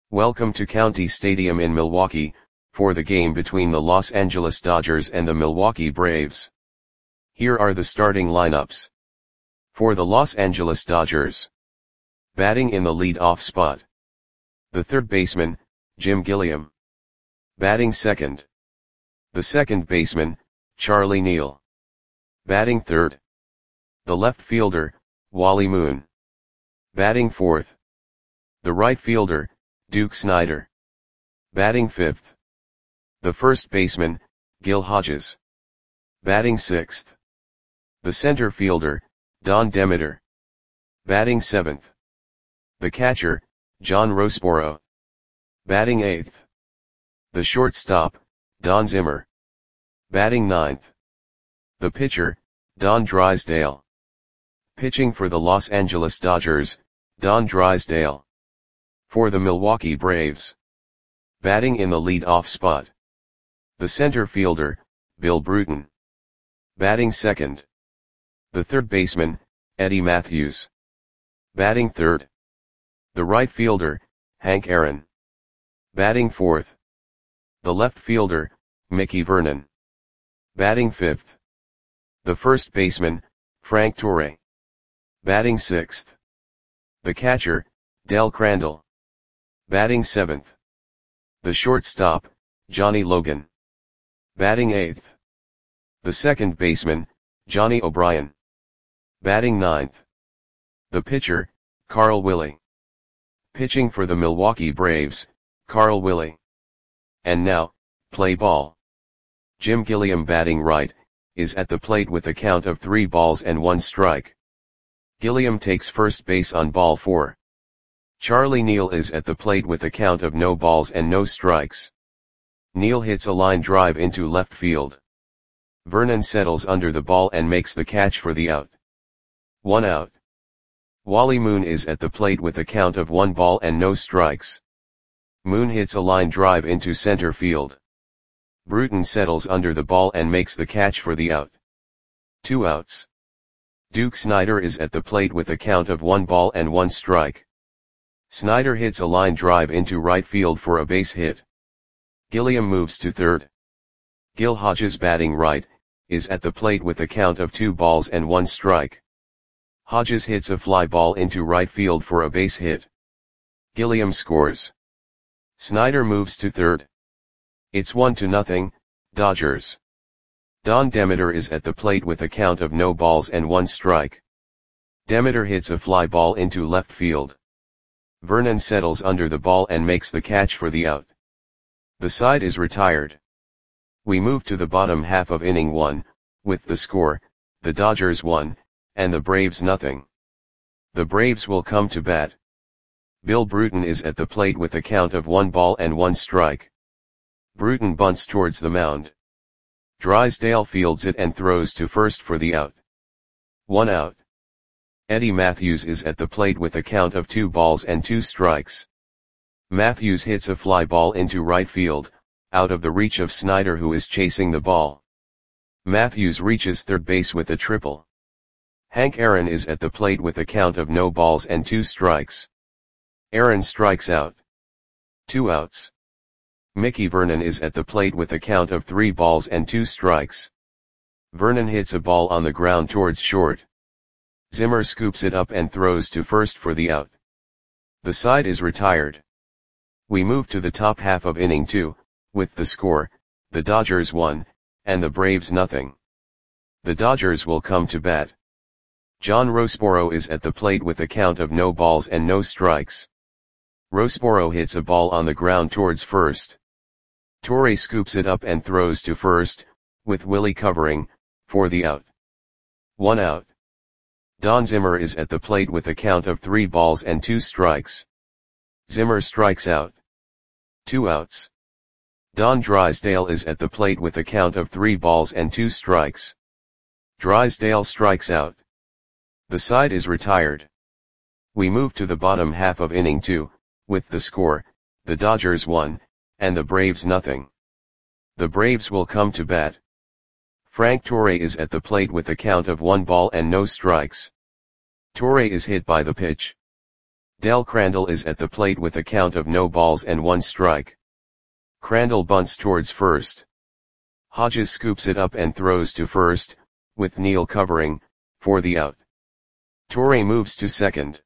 Welcome to County Stadium in Milwaukee, for the game between the Los Angeles Dodgers and the Milwaukee Braves. Here are the starting lineups. For the Los Angeles Dodgers. Batting in the lead-off spot. The third baseman, Jim Gilliam. Batting second. The second baseman, Charlie Neal. Batting third. The left fielder, Wally Moon. Batting fourth. The right fielder, Duke Snider. Batting fifth. The first baseman, Gil Hodges. Batting sixth. The center fielder, Don Demeter. Batting seventh. The catcher, John Roseboro. Batting eighth. The shortstop, Don Zimmer. Batting ninth. The pitcher, Don Drysdale. Pitching for the Los Angeles Dodgers, Don Drysdale. For the Milwaukee Braves. Batting in the lead-off spot. The center fielder, Bill Bruton. Batting second. The third baseman, Eddie Mathews. Batting third. The right fielder, Hank Aaron. Batting fourth. The left fielder, Mickey Vernon. Batting fifth. The first baseman, Frank Torre. Batting sixth. The catcher, Del Crandall. Batting seventh. The shortstop, Johnny Logan. Batting eighth. The second baseman, Johnny O'Brien. Batting ninth. The pitcher, Carl Willie. Pitching for the Milwaukee Braves, Carl Willie. And now, play ball. Jim Gilliam batting right, is at the plate with a count of 3 balls and 1 strike. Gilliam takes first base on ball 4. Charlie Neal is at the plate with a count of no balls and no strikes. Neal hits a line drive into left field. Vernon settles under the ball and makes the catch for the out. 1 out. Wally Moon is at the plate with a count of 1 ball and no strikes. Moon hits a line drive into center field. Bruton settles under the ball and makes the catch for the out. 2 outs. Duke Snider is at the plate with a count of 1 ball and 1 strike. Snider hits a line drive into right field for a base hit. Gilliam moves to third. Gil Hodges batting right, is at the plate with a count of 2 balls and 1 strike. Hodges hits a fly ball into right field for a base hit. Gilliam scores. Snider moves to third. It's 1-0, Dodgers. Don Demeter is at the plate with a count of no balls and 1 strike. Demeter hits a fly ball into left field. Vernon settles under the ball and makes the catch for the out. The side is retired. We move to the bottom half of inning 1, with the score, the Dodgers 1, and the Braves 0. The Braves will come to bat. Bill Bruton is at the plate with a count of 1 ball and 1 strike. Bruton bunts towards the mound. Drysdale fields it and throws to first for the out. 1 out. Eddie Mathews is at the plate with a count of 2 balls and 2 strikes. Mathews hits a fly ball into right field, out of the reach of Snider, who is chasing the ball. Mathews reaches third base with a triple. Hank Aaron is at the plate with a count of no balls and 2 strikes. Aaron strikes out. 2 outs. Mickey Vernon is at the plate with a count of 3 balls and 2 strikes. Vernon hits a ball on the ground towards short. Zimmer scoops it up and throws to first for the out. The side is retired. We move to the top half of inning 2, with the score, the Dodgers 1, and the Braves 0. The Dodgers will come to bat. John Roseboro is at the plate with a count of no balls and no strikes. Roseboro hits a ball on the ground towards first. Torre scoops it up and throws to first, with Willie covering, for the out. 1 out. Don Zimmer is at the plate with a count of 3 balls and 2 strikes. Zimmer strikes out. 2 outs. Don Drysdale is at the plate with a count of 3 balls and 2 strikes. Drysdale strikes out. The side is retired. We move to the bottom half of inning 2, with the score, the Dodgers 1, and the Braves 0. The Braves will come to bat. Frank Torre is at the plate with a count of 1 ball and no strikes. Torre is hit by the pitch. Del Crandall is at the plate with a count of no balls and 1 strike. Crandall bunts towards first. Hodges scoops it up and throws to first, with Neal covering, for the out. Torre moves to second.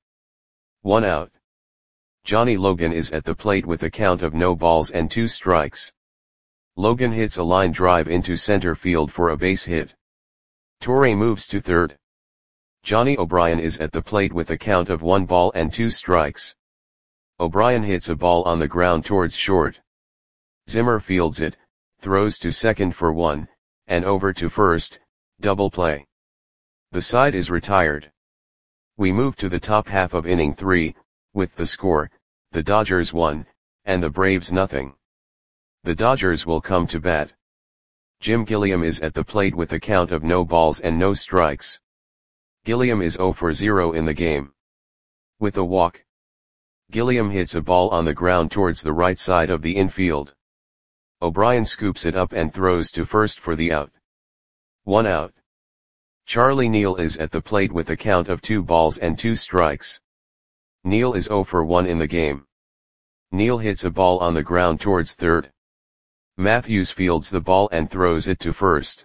1 out. Johnny Logan is at the plate with a count of no balls and 2 strikes. Logan hits a line drive into center field for a base hit. Torre moves to third. Johnny O'Brien is at the plate with a count of 1 ball and 2 strikes. O'Brien hits a ball on the ground towards short. Zimmer fields it, throws to second for 1, and over to first, double play. The side is retired. We move to the top half of inning 3, with the score, the Dodgers 1, and the Braves nothing. The Dodgers will come to bat. Jim Gilliam is at the plate with a count of no balls and no strikes. Gilliam is 0 for 0 in the game. With a walk, Gilliam hits a ball on the ground towards the right side of the infield. O'Brien scoops it up and throws to first for the out. 1 out. Charlie Neal is at the plate with a count of 2 balls and 2 strikes. Neal is 0 for 1 in the game. Neal hits a ball on the ground towards third. Matthews fields the ball and throws it to first.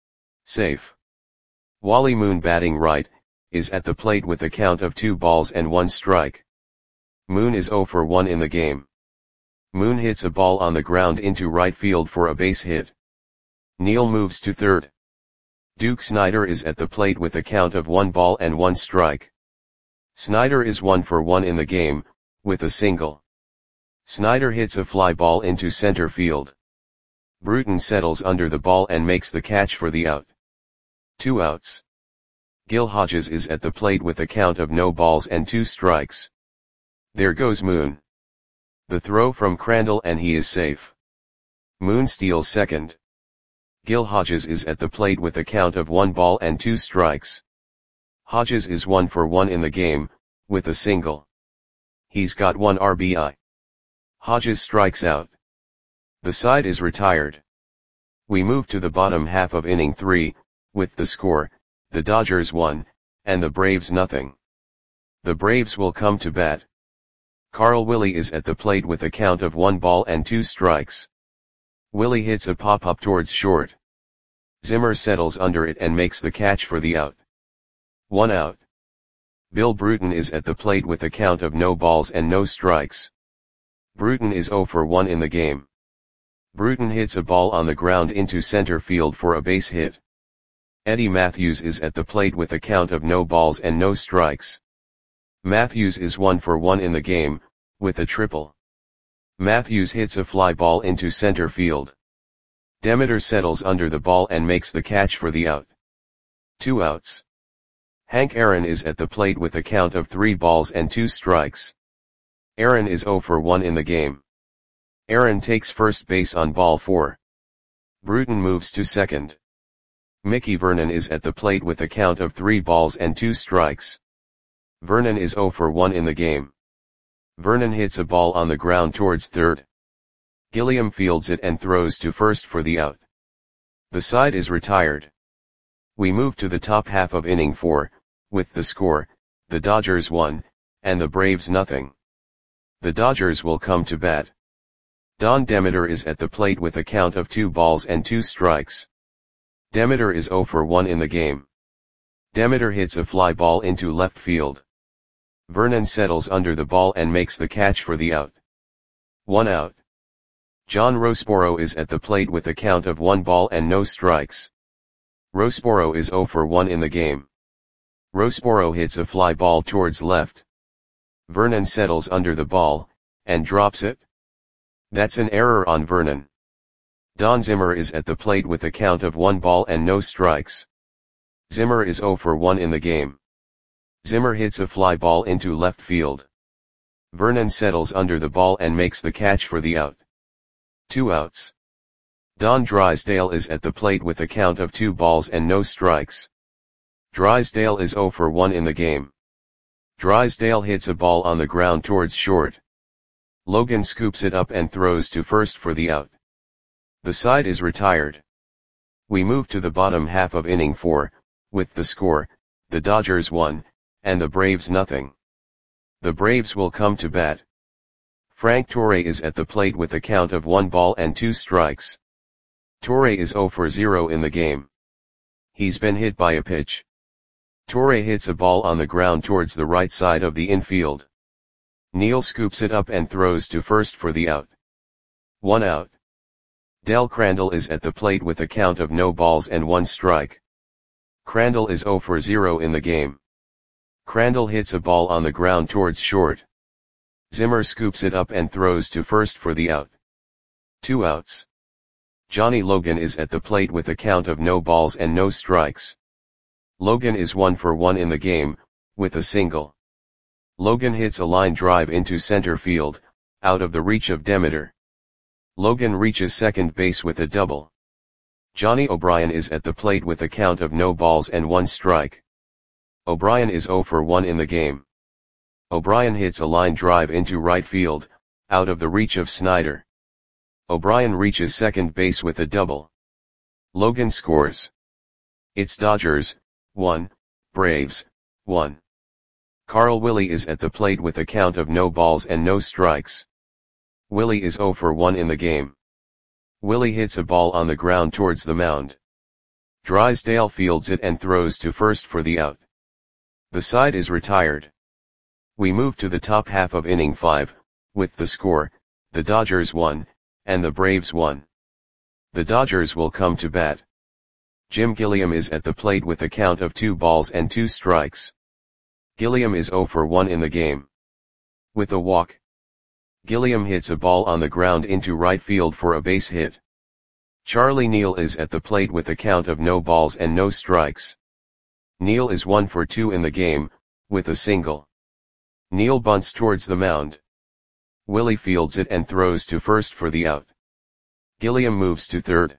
Safe. Wally Moon, batting right, is at the plate with a count of 2 balls and 1 strike. Moon is 0 for 1 in the game. Moon hits a ball on the ground into right field for a base hit. Neal moves to third. Duke Snider is at the plate with a count of 1 ball and 1 strike. Snider is 1 for 1 in the game, with a single. Snider hits a fly ball into center field. Bruton settles under the ball and makes the catch for the out. 2 outs. Gil Hodges is at the plate with a count of no balls and 2 strikes. There goes Moon. The throw from Crandall and he is safe. Moon steals second. Gil Hodges is at the plate with a count of 1 ball and 2 strikes. Hodges is 1 for 1 in the game, with a single. He's got 1 RBI. Hodges strikes out. The side is retired. We move to the bottom half of inning 3, with the score, the Dodgers 1, and the Braves nothing. The Braves will come to bat. Carl Willie is at the plate with a count of 1 ball and 2 strikes. Willie hits a pop-up towards short. Zimmer settles under it and makes the catch for the out. 1 out. Bill Bruton is at the plate with a count of no balls and no strikes. Bruton is 0 for 1 in the game. Bruton hits a ball on the ground into center field for a base hit. Eddie Matthews is at the plate with a count of no balls and no strikes. Matthews is 1 for 1 in the game, with a triple. Matthews hits a fly ball into center field. Demeter settles under the ball and makes the catch for the out. 2 outs. Hank Aaron is at the plate with a count of 3 balls and 2 strikes. Aaron is 0 for 1 in the game. Aaron takes first base on ball 4. Bruton moves to second. Mickey Vernon is at the plate with a count of 3 balls and 2 strikes. Vernon is 0 for 1 in the game. Vernon hits a ball on the ground towards third. Gilliam fields it and throws to first for the out. The side is retired. We move to the top half of inning 4, with the score, the Dodgers 1, and the Braves nothing. The Dodgers will come to bat. Don Demeter is at the plate with a count of 2 balls and 2 strikes. Demeter is 0 for 1 in the game. Demeter hits a fly ball into left field. Vernon settles under the ball and makes the catch for the out. 1 out. John Roseboro is at the plate with a count of 1 ball and no strikes. Roseboro is 0 for 1 in the game. Roseboro hits a fly ball towards left. Vernon settles under the ball, and drops it. That's an error on Vernon. Don Zimmer is at the plate with a count of 1 ball and no strikes. Zimmer is 0 for 1 in the game. Zimmer hits a fly ball into left field. Vernon settles under the ball and makes the catch for the out. 2 outs. Don Drysdale is at the plate with a count of 2 balls and no strikes. Drysdale is 0 for 1 in the game. Drysdale hits a ball on the ground towards short. Logan scoops it up and throws to first for the out. The side is retired. We move to the bottom half of inning 4, with the score, the Dodgers 1, and the Braves nothing. The Braves will come to bat. Frank Torre is at the plate with a count of 1 ball and 2 strikes. Torre is 0 for 0 in the game. He's been hit by a pitch. Torre hits a ball on the ground towards the right side of the infield. Neal scoops it up and throws to first for the out. 1 out. Del Crandall is at the plate with a count of no balls and 1 strike. Crandall is 0 for 0 in the game. Crandall hits a ball on the ground towards short. Zimmer scoops it up and throws to first for the out. 2 outs. Johnny Logan is at the plate with a count of no balls and no strikes. Logan is 1 for 1 in the game, with a single. Logan hits a line drive into center field, out of the reach of Demeter. Logan reaches second base with a double. Johnny O'Brien is at the plate with a count of no balls and 1 strike. O'Brien is 0 for 1 in the game. O'Brien hits a line drive into right field, out of the reach of Snyder. O'Brien reaches second base with a double. Logan scores. It's Dodgers, 1, Braves, 1. Carl Willie is at the plate with a count of no balls and no strikes. Willie is 0 for 1 in the game. Willie hits a ball on the ground towards the mound. Drysdale fields it and throws to first for the out. The side is retired. We move to the top half of inning 5, with the score, the Dodgers 1, and the Braves 1. The Dodgers will come to bat. Jim Gilliam is at the plate with a count of 2 balls and 2 strikes. Gilliam is 0 for 1 in the game. With a walk. Gilliam hits a ball on the ground into right field for a base hit. Charlie Neal is at the plate with a count of no balls and no strikes. Neal is 1 for 2 in the game, with a single. Neal bunts towards the mound. Willie fields it and throws to first for the out. Gilliam moves to third.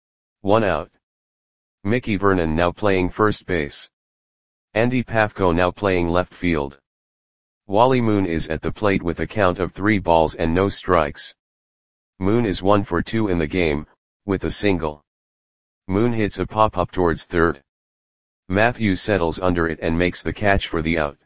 1 out. Mickey Vernon now playing first base. Andy Pafko now playing left field. Wally Moon is at the plate with a count of 3 balls and no strikes. Moon is 1 for 2 in the game, with a single. Moon hits a pop-up towards third. Matthews settles under it and makes the catch for the out.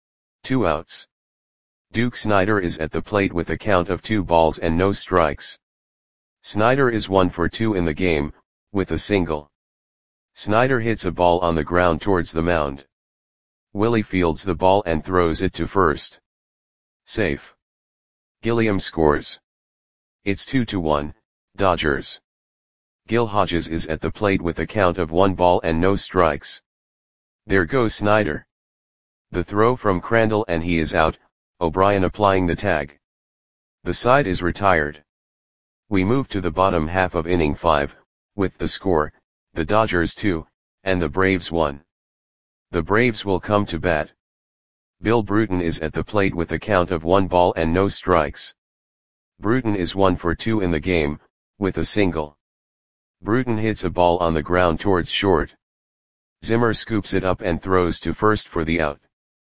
2 outs. Duke Snider is at the plate with a count of 2 balls and no strikes. Snider is 1 for 2 in the game, with a single. Snider hits a ball on the ground towards the mound. Willie fields the ball and throws it to first. Safe. Gilliam scores. It's 2-1, Dodgers. Gil Hodges is at the plate with a count of 1 ball and no strikes. There goes Snider. The throw from Crandall and he is out, O'Brien applying the tag. The side is retired. We move to the bottom half of inning 5, with the score, the Dodgers 2, and the Braves 1. The Braves will come to bat. Bill Bruton is at the plate with a count of 1 ball and no strikes. Bruton is 1 for 2 in the game, with a single. Bruton hits a ball on the ground towards short. Zimmer scoops it up and throws to first for the out.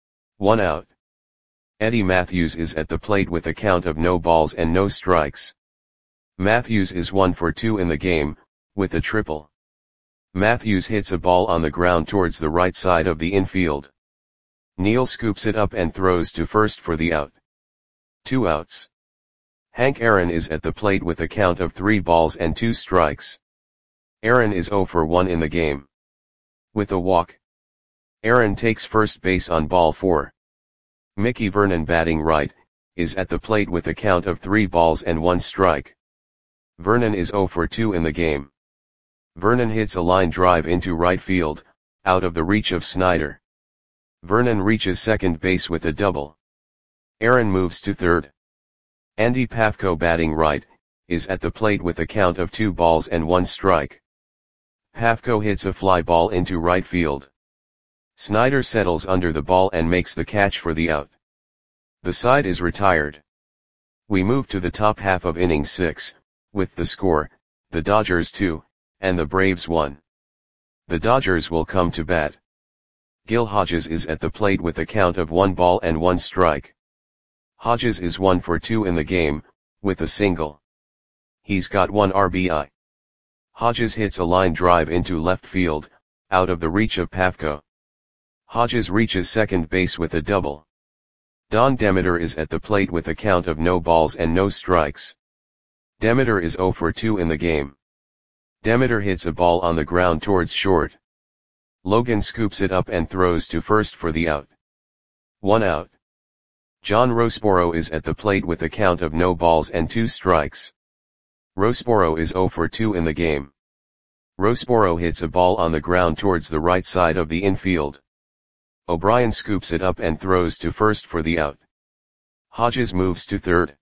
1 out. Eddie Matthews is at the plate with a count of no balls and no strikes. Matthews is 1 for 2 in the game, with a triple. Matthews hits a ball on the ground towards the right side of the infield. Neal scoops it up and throws to first for the out. 2 outs. Hank Aaron is at the plate with a count of 3 balls and 2 strikes. Aaron is 0 for 1 in the game. With a walk. Aaron takes first base on ball 4. Mickey Vernon batting right, is at the plate with a count of 3 balls and 1 strike. Vernon is 0 for 2 in the game. Vernon hits a line drive into right field, out of the reach of Snyder. Vernon reaches second base with a double. Aaron moves to third. Andy Pafko batting right, is at the plate with a count of 2 balls and 1 strike. Pafko hits a fly ball into right field. Snyder settles under the ball and makes the catch for the out. The side is retired. We move to the top half of inning 6, with the score, the Dodgers 2, and the Braves 1. The Dodgers will come to bat. Gil Hodges is at the plate with a count of 1 ball and 1 strike. Hodges is 1 for 2 in the game, with a single. He's got 1 RBI. Hodges hits a line drive into left field, out of the reach of Pafko. Hodges reaches second base with a double. Don Demeter is at the plate with a count of no balls and no strikes. Demeter is 0 for 2 in the game. Demeter hits a ball on the ground towards short. Logan scoops it up and throws to first for the out. 1 out. John Rosporo is at the plate with a count of no balls and 2 strikes. Rosporo is 0 for 2 in the game. Rosporo hits a ball on the ground towards the right side of the infield. O'Brien scoops it up and throws to first for the out. Hodges moves to third.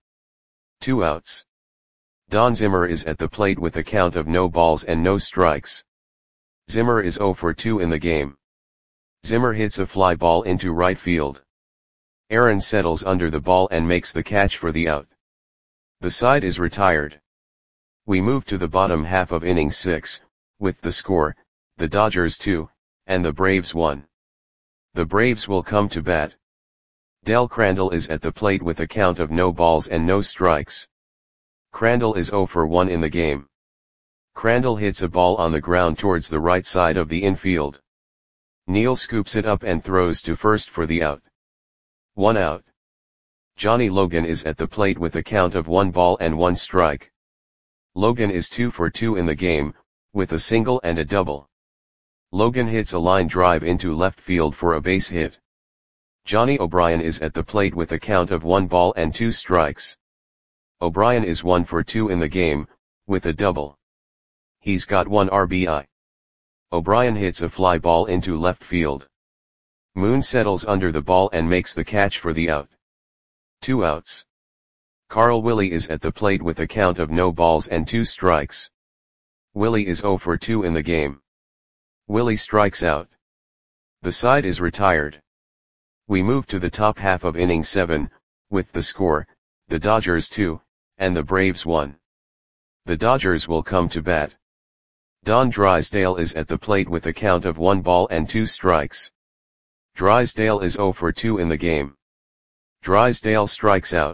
2 outs. Don Zimmer is at the plate with a count of no balls and no strikes. Zimmer is 0 for 2 in the game. Zimmer hits a fly ball into right field. Aaron settles under the ball and makes the catch for the out. The side is retired. We move to the bottom half of inning 6, with the score, the Dodgers 2, and the Braves 1. The Braves will come to bat. Del Crandall is at the plate with a count of no balls and no strikes. Crandall is 0 for 1 in the game. Crandall hits a ball on the ground towards the right side of the infield. Neal scoops it up and throws to first for the out. 1 out. Johnny Logan is at the plate with a count of 1 ball and 1 strike. Logan is 2 for 2 in the game, with a single and a double. Logan hits a line drive into left field for a base hit. Johnny O'Brien is at the plate with a count of 1 ball and 2 strikes. O'Brien is 1 for 2 in the game, with a double. He's got 1 RBI. O'Brien hits a fly ball into left field. Moon settles under the ball and makes the catch for the out. 2 outs. Carl Willie is at the plate with a count of no balls and 2 strikes. Willie is 0 for 2 in the game. Willie strikes out. The side is retired. We move to the top half of inning 7, with the score, the Dodgers 2, and the Braves 1. The Dodgers will come to bat. Don Drysdale is at the plate with a count of 1 ball and 2 strikes. Drysdale is 0 for 2 in the game. Drysdale strikes out.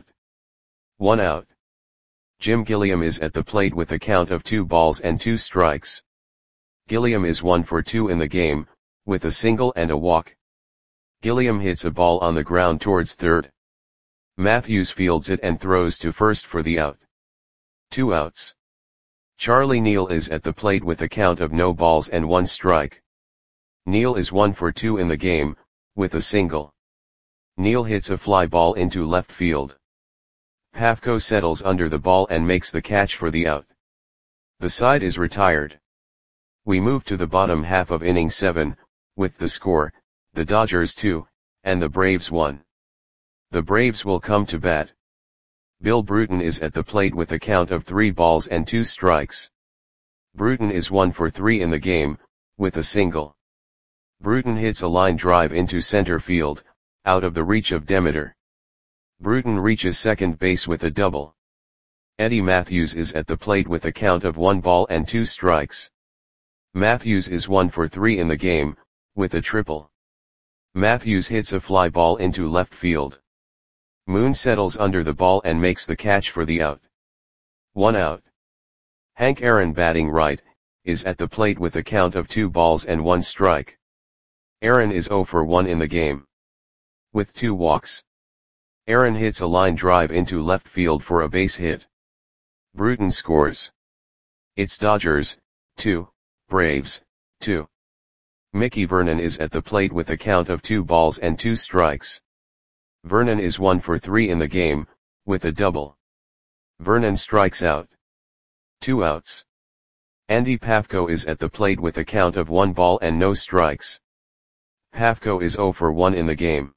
1 out. Jim Gilliam is at the plate with a count of 2 balls and 2 strikes. Gilliam is 1 for 2 in the game, with a single and a walk. Gilliam hits a ball on the ground towards third. Matthews fields it and throws to first for the out. 2 outs. Charlie Neal is at the plate with a count of no balls and 1 strike. Neal is 1 for 2 in the game, with a single. Neal hits a fly ball into left field. Pafko settles under the ball and makes the catch for the out. The side is retired. We move to the bottom half of inning 7, with the score, the Dodgers 2, and the Braves 1. The Braves will come to bat. Bill Bruton is at the plate with a count of 3 balls and 2 strikes. Bruton is 1 for 3 in the game, with a single. Bruton hits a line drive into center field, out of the reach of Demeter. Bruton reaches second base with a double. Eddie Matthews is at the plate with a count of 1 ball and 2 strikes. Matthews is 1 for 3 in the game, with a triple. Matthews hits a fly ball into left field. Moon settles under the ball and makes the catch for the out. 1 out. Hank Aaron, batting right, is at the plate with a count of 2 balls and 1 strike. Aaron is 0 for 1 in the game. With 2 walks. Aaron hits a line drive into left field for a base hit. Bruton scores. It's Dodgers 2, Braves 2. Mickey Vernon is at the plate with a count of 2 balls and 2 strikes. Vernon is 1 for 3 in the game, with a double. Vernon strikes out. 2 outs. Andy Pafko is at the plate with a count of 1 ball and no strikes. Pafko is 0 for 1 in the game.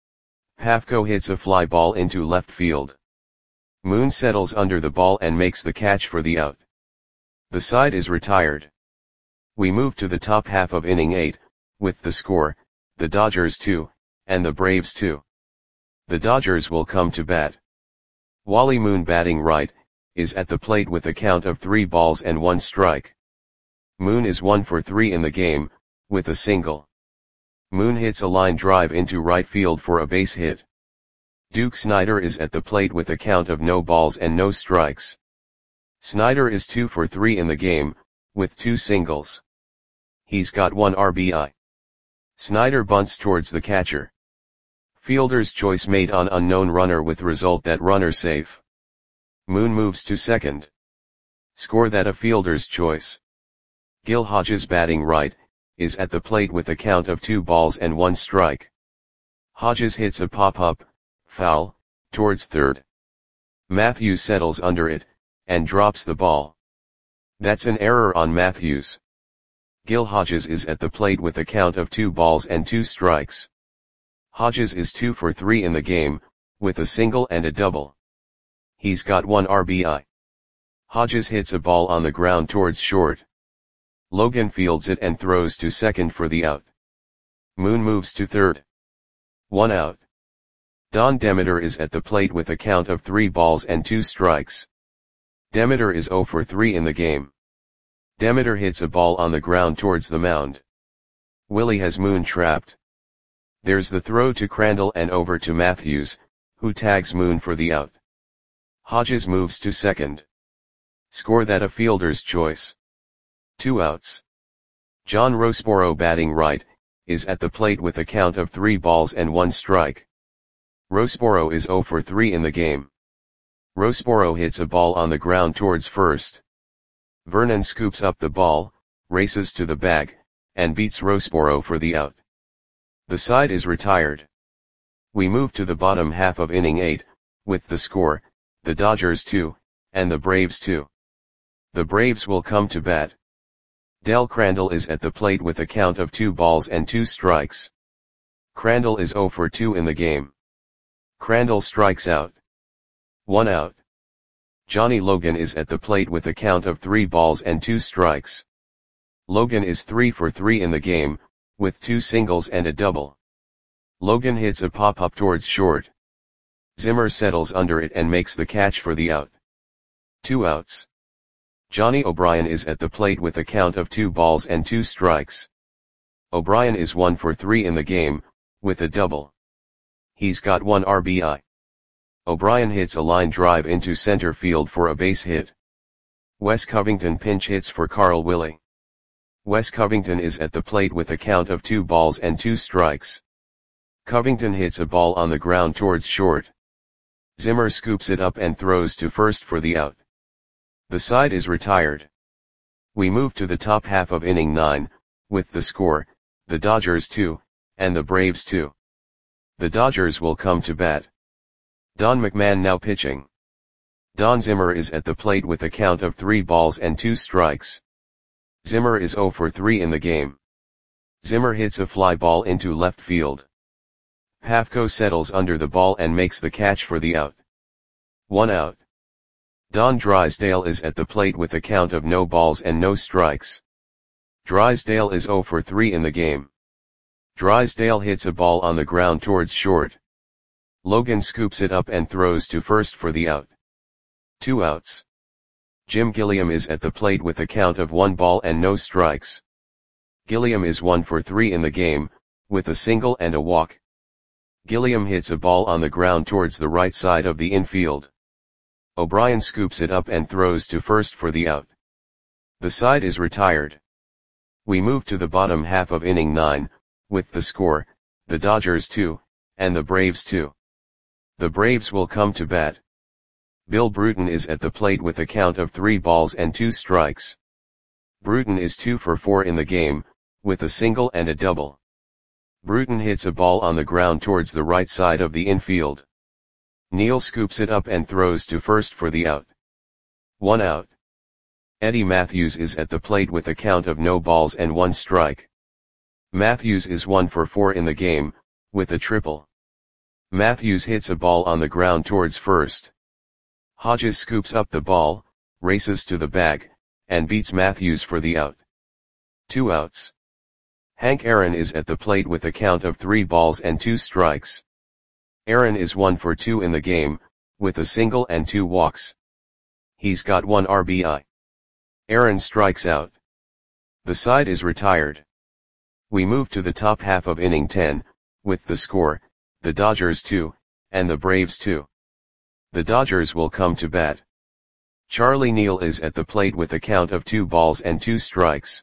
Pafko hits a fly ball into left field. Moon settles under the ball and makes the catch for the out. The side is retired. We move to the top half of inning 8, with the score, the Dodgers 2, and the Braves 2. The Dodgers will come to bat. Wally Moon, batting right, is at the plate with a count of 3 balls and 1 strike. Moon is 1 for 3 in the game, with a single. Moon hits a line drive into right field for a base hit. Duke Snider is at the plate with a count of no balls and no strikes. Snider is 2 for 3 in the game, with 2 singles. He's got 1 RBI. Snider bunts towards the catcher. Fielder's choice made on unknown runner with result that runner safe. Moon moves to second. Score that a fielder's choice. Gil Hodges batting right, is at the plate with a count of 2 balls and 1 strike. Hodges hits a pop-up, foul, towards third. Matthews settles under it, and drops the ball. That's an error on Matthews. Gil Hodges is at the plate with a count of 2 balls and 2 strikes. Hodges is 2 for 3 in the game, with a single and a double. He's got 1 RBI. Hodges hits a ball on the ground towards short. Logan fields it and throws to second for the out. Moon moves to third. 1 out. Don Demeter is at the plate with a count of 3 balls and 2 strikes. Demeter is 0 for 3 in the game. Demeter hits a ball on the ground towards the mound. Willie has Moon trapped. There's the throw to Crandall and over to Matthews, who tags Moon for the out. Hodges moves to second. Score that a fielder's choice. 2 outs. John Roseboro batting right, is at the plate with a count of 3 balls and 1 strike. Roseboro is 0 for 3 in the game. Roseboro hits a ball on the ground towards first. Vernon scoops up the ball, races to the bag, and beats Roseboro for the out. The side is retired. We move to the bottom half of inning 8, with the score, the Dodgers 2, and the Braves 2. The Braves will come to bat. Del Crandall is at the plate with a count of 2 balls and 2 strikes. Crandall is 0 for 2 in the game. Crandall strikes out. 1 out. Johnny Logan is at the plate with a count of 3 balls and 2 strikes. Logan is 3 for 3 in the game, with 2 singles and a double. Logan hits a pop-up towards short. Zimmer settles under it and makes the catch for the out. 2 outs. Johnny O'Brien is at the plate with a count of 2 balls and 2 strikes. O'Brien is 1 for 3 in the game, with a double. He's got 1 RBI. O'Brien hits a line drive into center field for a base hit. Wes Covington pinch hits for Carl Willie. Wes Covington is at the plate with a count of 2 balls and 2 strikes. Covington hits a ball on the ground towards short. Zimmer scoops it up and throws to first for the out. The side is retired. We move to the top half of inning 9, with the score, the Dodgers 2, and the Braves 2. The Dodgers will come to bat. Don McMahon now pitching. Don Zimmer is at the plate with a count of 3 balls and 2 strikes. Zimmer is 0 for 3 in the game. Zimmer hits a fly ball into left field. Pafko settles under the ball and makes the catch for the out. 1 out. Don Drysdale is at the plate with a count of no balls and no strikes. Drysdale is 0 for 3 in the game. Drysdale hits a ball on the ground towards short. Logan scoops it up and throws to first for the out. 2 outs. Jim Gilliam is at the plate with a count of 1 ball and no strikes. Gilliam is 1 for 3 in the game, with a single and a walk. Gilliam hits a ball on the ground towards the right side of the infield. O'Brien scoops it up and throws to first for the out. The side is retired. We move to the bottom half of inning 9, with the score, the Dodgers 2, and the Braves 2. The Braves will come to bat. Bill Bruton is at the plate with a count of 3 balls and 2 strikes. Bruton is 2 for 4 in the game, with a single and a double. Bruton hits a ball on the ground towards the right side of the infield. Neal scoops it up and throws to first for the out. 1 out. Eddie Matthews is at the plate with a count of no balls and 1 strike. Matthews is 1 for 4 in the game, with a triple. Matthews hits a ball on the ground towards first. Hodges scoops up the ball, races to the bag, and beats Matthews for the out. 2 outs. Hank Aaron is at the plate with a count of 3 balls and 2 strikes. Aaron is 1 for 2 in the game, with a single and 2 walks. He's got 1 RBI. Aaron strikes out. The side is retired. We move to the top half of inning 10, with the score, the Dodgers 2, and the Braves 2. The Dodgers will come to bat. Charlie Neal is at the plate with a count of 2 balls and 2 strikes.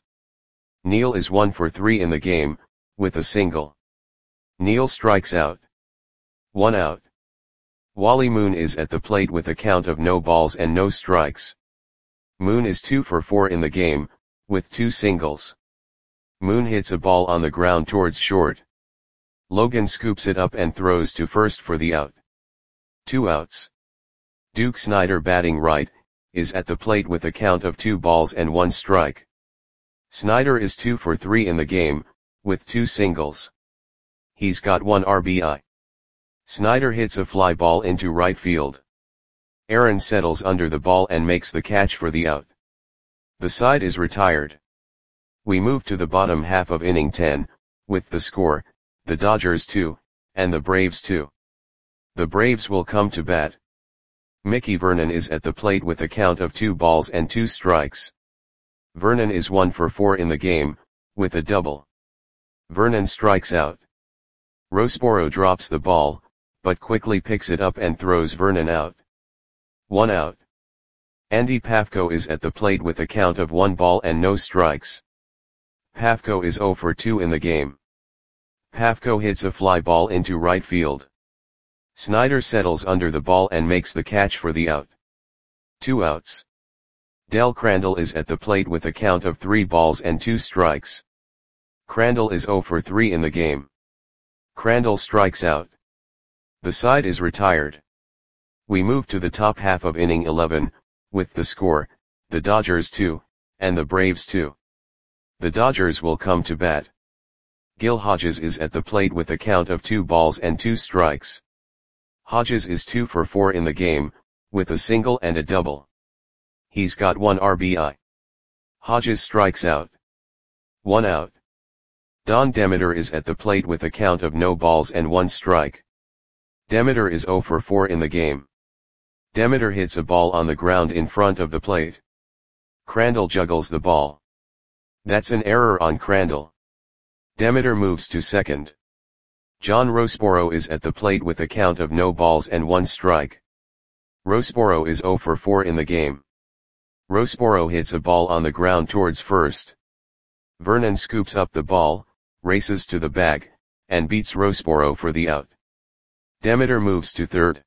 Neal is 1 for 3 in the game, with a single. Neal strikes out. 1 out. Wally Moon is at the plate with a count of no balls and no strikes. Moon is 2 for 4 in the game, with 2 singles. Moon hits a ball on the ground towards short. Logan scoops it up and throws to first for the out. 2 outs. Duke Snider, batting right, is at the plate with a count of 2 balls and 1 strike. Snider is 2 for 3 in the game, with 2 singles. He's got 1 RBI. Snider hits a fly ball into right field. Aaron settles under the ball and makes the catch for the out. The side is retired. We move to the bottom half of inning 10, with the score, the Dodgers 2, and the Braves 2. The Braves will come to bat. Mickey Vernon is at the plate with a count of 2 balls and 2 strikes. Vernon is 1 for 4 in the game, with a double. Vernon strikes out. Roseboro drops the ball, but quickly picks it up and throws Vernon out. 1 out. Andy Pafko is at the plate with a count of 1 ball and no strikes. Pafko is 0 for 2 in the game. Pafko hits a fly ball into right field. Snider settles under the ball and makes the catch for the out. 2 outs. Del Crandall is at the plate with a count of 3 balls and 2 strikes. Crandall is 0 for 3 in the game. Crandall strikes out. The side is retired. We move to the top half of inning 11, with the score, the Dodgers 2, and the Braves 2. The Dodgers will come to bat. Gil Hodges is at the plate with a count of 2 balls and 2 strikes. Hodges is 2 for 4 in the game, with a single and a double. He's got 1 RBI. Hodges strikes out. 1 out. Don Demeter is at the plate with a count of no balls and 1 strike. Demeter is 0 for 4 in the game. Demeter hits a ball on the ground in front of the plate. Crandall juggles the ball. That's an error on Crandall. Demeter moves to second. John Roseboro is at the plate with a count of no balls and 1 strike. Roseboro is 0 for 4 in the game. Roseboro hits a ball on the ground towards first. Vernon scoops up the ball, races to the bag, and beats Roseboro for the out. Demeter moves to third.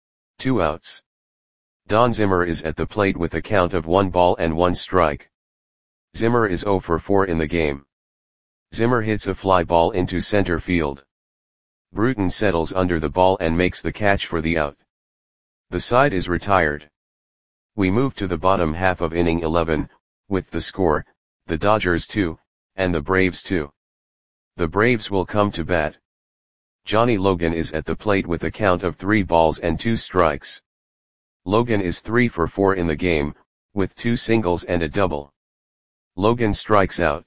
2 outs. Don Zimmer is at the plate with a count of 1 ball and 1 strike. Zimmer is 0 for 4 in the game. Zimmer hits a fly ball into center field. Bruton settles under the ball and makes the catch for the out. The side is retired. We move to the bottom half of inning 11, with the score, the Dodgers 2, and the Braves 2. The Braves will come to bat. Johnny Logan is at the plate with a count of 3 balls and 2 strikes. Logan is 3 for 4 in the game, with 2 singles and a double. Logan strikes out.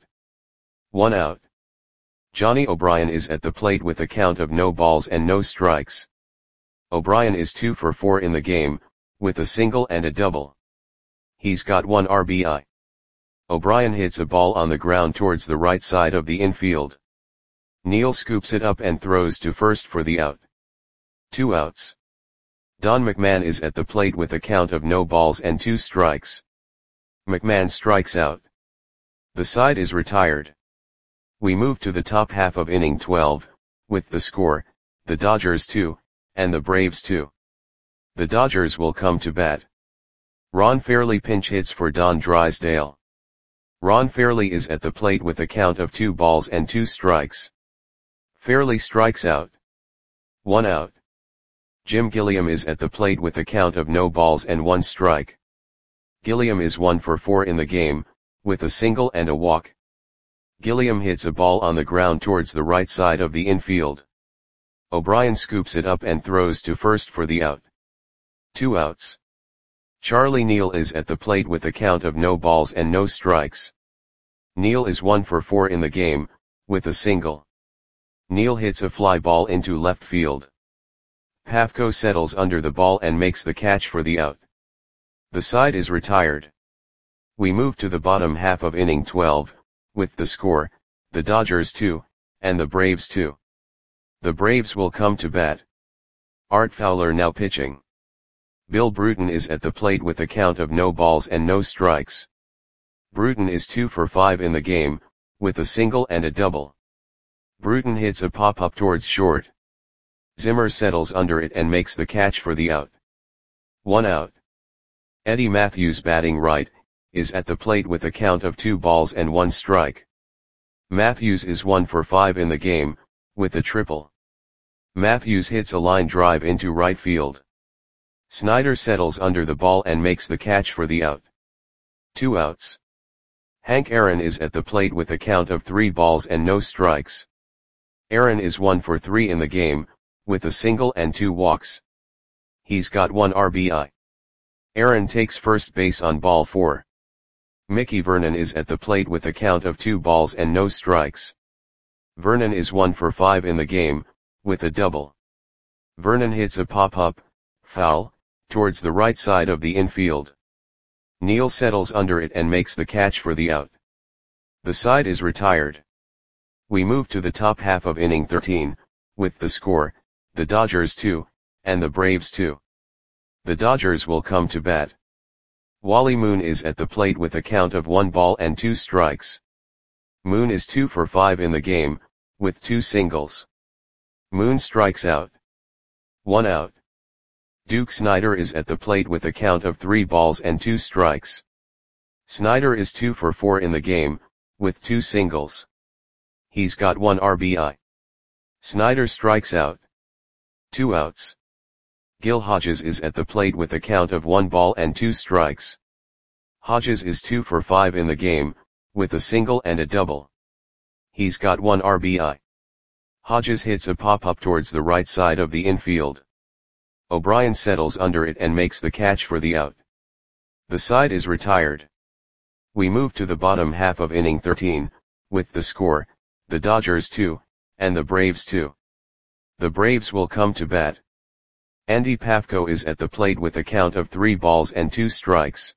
1 out. Johnny O'Brien is at the plate with a count of no balls and no strikes. O'Brien is 2 for 4 in the game, with a single and a double. He's got 1 RBI. O'Brien hits a ball on the ground towards the right side of the infield. Neal scoops it up and throws to first for the out. 2 outs. Don McMahon is at the plate with a count of no balls and 2 strikes. McMahon strikes out. The side is retired. We move to the top half of inning 12, with the score, the Dodgers 2, and the Braves 2. The Dodgers will come to bat. Ron Fairly pinch hits for Don Drysdale. Ron Fairly is at the plate with a count of 2 balls and 2 strikes. Fairly strikes out. 1 out. Jim Gilliam is at the plate with a count of no balls and 1 strike. Gilliam is 1 for 4 in the game, with a single and a walk. Gilliam hits a ball on the ground towards the right side of the infield. O'Brien scoops it up and throws to first for the out. 2 outs. Charlie Neal is at the plate with a count of no balls and no strikes. Neal is 1 for 4 in the game, with a single. Neal hits a fly ball into left field. Pafko settles under the ball and makes the catch for the out. The side is retired. We move to the bottom half of inning 12, with the score, the Dodgers 2, and the Braves 2. The Braves will come to bat. Art Fowler now pitching. Bill Bruton is at the plate with a count of no balls and no strikes. Bruton is 2 for 5 in the game, with a single and a double. Bruton hits a pop-up towards short. Zimmer settles under it and makes the catch for the out. 1 out. Eddie Mathews batting right, is at the plate with a count of 2 balls and 1 strike. Mathews is 1 for 5 in the game, with a triple. Mathews hits a line drive into right field. Snyder settles under the ball and makes the catch for the out. 2 outs. Hank Aaron is at the plate with a count of 3 balls and no strikes. Aaron is 1 for 3 in the game, with a single and 2 walks. He's got 1 RBI. Aaron takes first base on ball 4. Mickey Vernon is at the plate with a count of 2 balls and no strikes. Vernon is 1 for 5 in the game, with a double. Vernon hits a pop-up, foul, towards the right side of the infield. Neal settles under it and makes the catch for the out. The side is retired. We move to the top half of inning 13, with the score, the Dodgers 2, and the Braves 2. The Dodgers will come to bat. Wally Moon is at the plate with a count of 1 ball and 2 strikes. Moon is 2 for 5 in the game, with 2 singles. Moon strikes out. 1 out. Duke Snider is at the plate with a count of 3 balls and 2 strikes. Snider is 2 for 4 in the game, with 2 singles. He's got 1 RBI. Snider strikes out. 2 outs. Gil Hodges is at the plate with a count of 1 ball and 2 strikes. Hodges is 2 for 5 in the game, with a single and a double. He's got 1 RBI. Hodges hits a pop-up towards the right side of the infield. O'Brien settles under it and makes the catch for the out. The side is retired. We move to the bottom half of inning 13, with the score, the Dodgers 2, and the Braves 2. The Braves will come to bat. Andy Pafko is at the plate with a count of 3 balls and 2 strikes.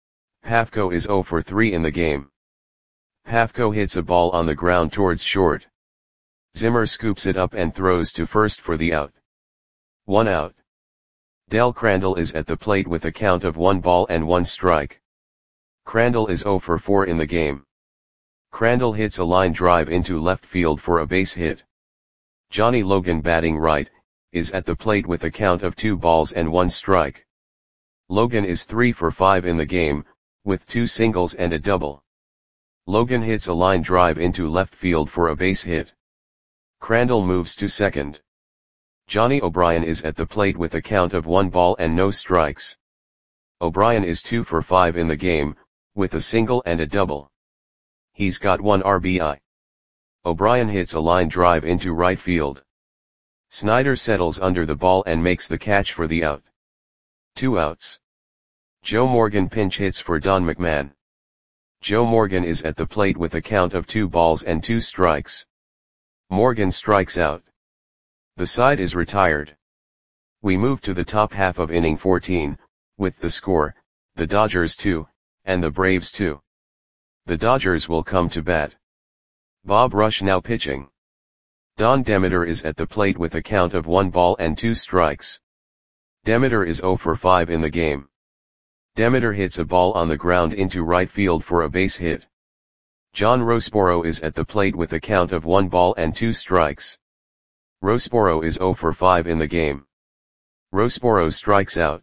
Pafko is 0 for 3 in the game. Pafko hits a ball on the ground towards short. Zimmer scoops it up and throws to first for the out. 1 out. Del Crandall is at the plate with a count of 1 ball and 1 strike. Crandall is 0 for 4 in the game. Crandall hits a line drive into left field for a base hit. Johnny Logan batting right, is at the plate with a count of 2 balls and 1 strike. Logan is 3 for 5 in the game, with 2 singles and a double. Logan hits a line drive into left field for a base hit. Crandall moves to second. Johnny O'Brien is at the plate with a count of 1 ball and no strikes. O'Brien is 2 for 5 in the game, with a single and a double. He's got 1 RBI. O'Brien hits a line drive into right field. Snyder settles under the ball and makes the catch for the out. 2 outs. Joe Morgan pinch hits for Don McMahon. Joe Morgan is at the plate with a count of 2 balls and 2 strikes. Morgan strikes out. The side is retired. We move to the top half of inning 14, with the score, the Dodgers 2, and the Braves 2. The Dodgers will come to bat. Bob Rush now pitching. Don Demeter is at the plate with a count of 1 ball and 2 strikes. Demeter is 0 for 5 in the game. Demeter hits a ball on the ground into right field for a base hit. John Roseboro is at the plate with a count of 1 ball and 2 strikes. Roseboro is 0 for 5 in the game. Roseboro strikes out.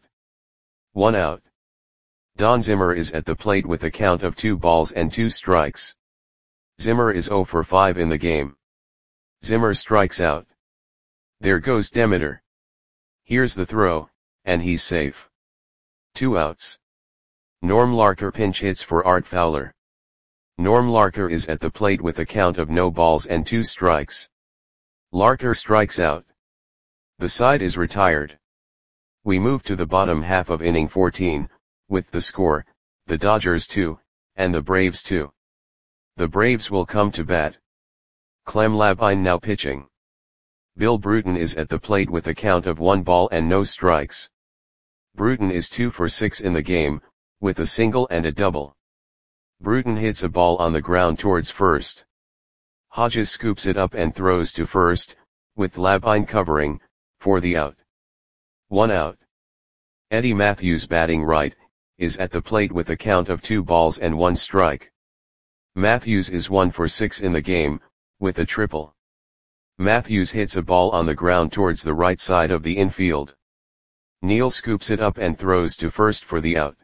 1 out. Don Zimmer is at the plate with a count of 2 balls and 2 strikes. Zimmer is 0 for 5 in the game. Zimmer strikes out. There goes Demeter. Here's the throw, and he's safe. 2 outs. Norm Larker pinch hits for Art Fowler. Norm Larker is at the plate with a count of no balls and 2 strikes. Larker strikes out. The side is retired. We move to the bottom half of inning 14, with the score, the Dodgers 2, and the Braves 2. The Braves will come to bat. Clem Labine now pitching. Bill Bruton is at the plate with a count of 1 ball and no strikes. Bruton is 2 for 6 in the game, with a single and a double. Bruton hits a ball on the ground towards first. Hodges scoops it up and throws to first, with Labine covering, for the out. 1 out. Eddie Mathews batting right, is at the plate with a count of 2 balls and 1 strike. Mathews is 1 for 6 in the game, with a triple. Matthews hits a ball on the ground towards the right side of the infield. Neil scoops it up and throws to first for the out.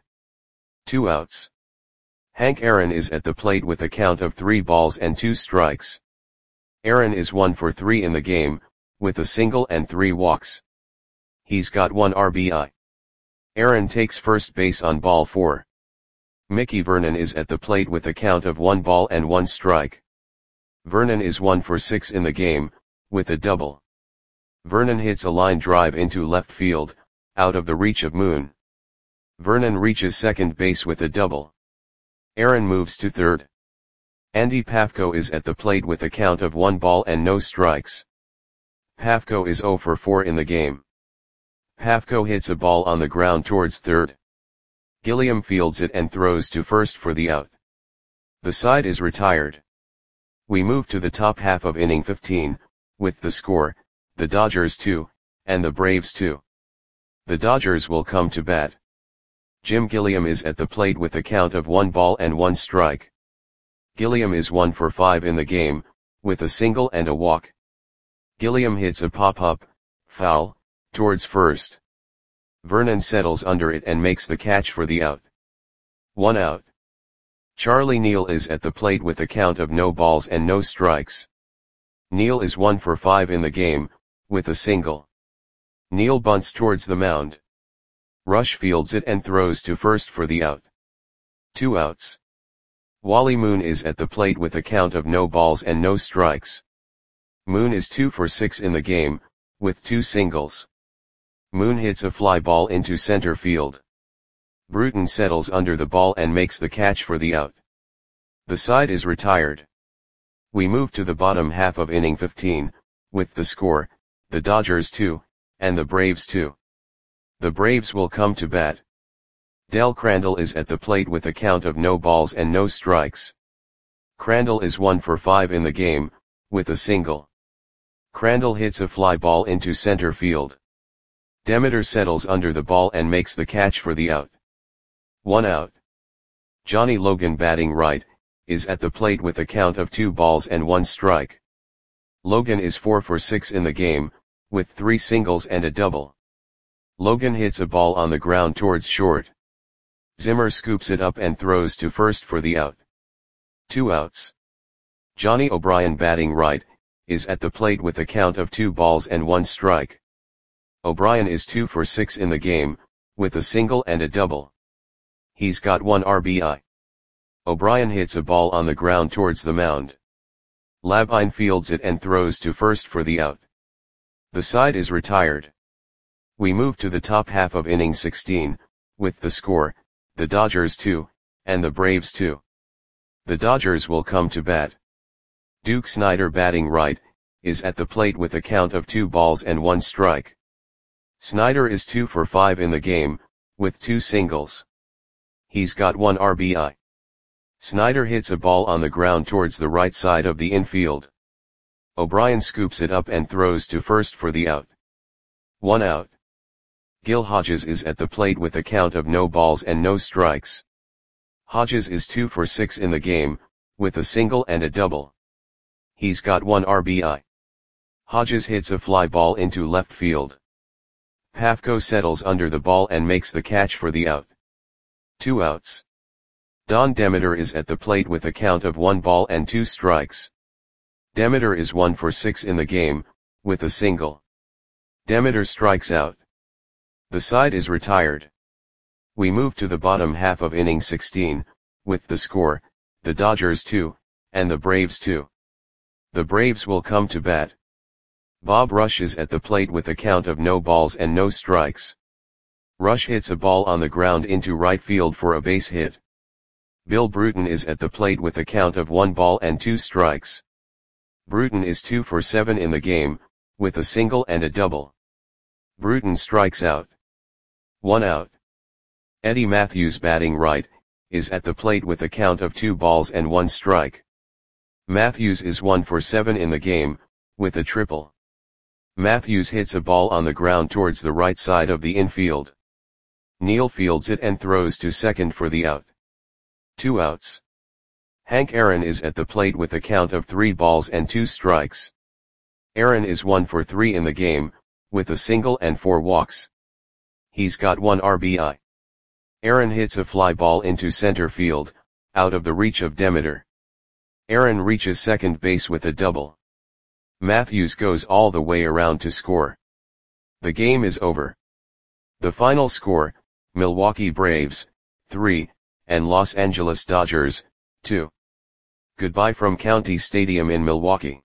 2 outs. Hank Aaron is at the plate with a count of 3 balls and 2 strikes. Aaron is 1 for 3 in the game, with a single and 3 walks. He's got 1 RBI. Aaron takes first base on ball 4. Mickey Vernon is at the plate with a count of 1 ball and 1 strike. Vernon is 1 for 6 in the game, with a double. Vernon hits a line drive into left field, out of the reach of Moon. Vernon reaches second base with a double. Aaron moves to third. Andy Pafko is at the plate with a count of 1 ball and no strikes. Pafko is 0 for 4 in the game. Pafko hits a ball on the ground towards third. Gilliam fields it and throws to first for the out. The side is retired. We move to the top half of inning 15, with the score, the Dodgers 2, and the Braves 2. The Dodgers will come to bat. Jim Gilliam is at the plate with a count of 1 ball and 1 strike. Gilliam is 1 for 5 in the game, with a single and a walk. Gilliam hits a pop-up, foul, towards first. Vernon settles under it and makes the catch for the out. 1 out. Charlie Neal is at the plate with a count of no balls and no strikes. Neal is 1 for 5 in the game, with a single. Neal bunts towards the mound. Rush fields it and throws to first for the out. 2 outs. Wally Moon is at the plate with a count of no balls and no strikes. Moon is 2 for 6 in the game, with 2 singles. Moon hits a fly ball into center field. Bruton settles under the ball and makes the catch for the out. The side is retired. We move to the bottom half of inning 15, with the score, the Dodgers 2, and the Braves 2. The Braves will come to bat. Del Crandall is at the plate with a count of no balls and no strikes. Crandall is 1 for 5 in the game, with a single. Crandall hits a fly ball into center field. Demeter settles under the ball and makes the catch for the out. 1 out. Johnny Logan, batting right, is at the plate with a count of 2 balls and 1 strike. Logan is 4 for 6 in the game, with 3 singles and a double. Logan hits a ball on the ground towards short. Zimmer scoops it up and throws to first for the out. 2 outs. Johnny O'Brien, batting right, is at the plate with a count of 2 balls and 1 strike. O'Brien is 2 for 6 in the game, with a single and a double. He's got 1 RBI. O'Brien hits a ball on the ground towards the mound. Labine fields it and throws to first for the out. The side is retired. We move to the top half of inning 16, with the score, the Dodgers 2, and the Braves 2. The Dodgers will come to bat. Duke Snider, batting right, is at the plate with a count of 2 balls and 1 strike. Snider is 2 for 5 in the game, with 2 singles. He's got 1 RBI. Snider hits a ball on the ground towards the right side of the infield. O'Brien scoops it up and throws to first for the out. 1 out. Gil Hodges is at the plate with a count of no balls and no strikes. Hodges is 2 for 6 in the game, with a single and a double. He's got 1 RBI. Hodges hits a fly ball into left field. Pafko settles under the ball and makes the catch for the out. 2 outs. Don Demeter is at the plate with a count of 1 ball and 2 strikes. Demeter is 1 for 6 in the game, with a single. Demeter strikes out. The side is retired. We move to the bottom half of inning 16, with the score, the Dodgers 2, and the Braves 2. The Braves will come to bat. Bob Rush is at the plate with a count of no balls and no strikes. Rush hits a ball on the ground into right field for a base hit. Bill Bruton is at the plate with a count of 1 ball and 2 strikes. Bruton is 2 for 7 in the game, with a single and a double. Bruton strikes out. 1 out. Eddie Matthews, batting right, is at the plate with a count of 2 balls and 1 strike. Matthews is 1 for 7 in the game, with a triple. Matthews hits a ball on the ground towards the right side of the infield. Neal fields it and throws to second for the out. 2 outs. Hank Aaron is at the plate with a count of 3 balls and 2 strikes. Aaron is 1 for 3 in the game, with a single and 4 walks. He's got 1 RBI. Aaron hits a fly ball into center field, out of the reach of Demeter. Aaron reaches second base with a double. Matthews goes all the way around to score. The game is over. The final score, Milwaukee Braves, 3, and Los Angeles Dodgers, 2. Goodbye from County Stadium in Milwaukee.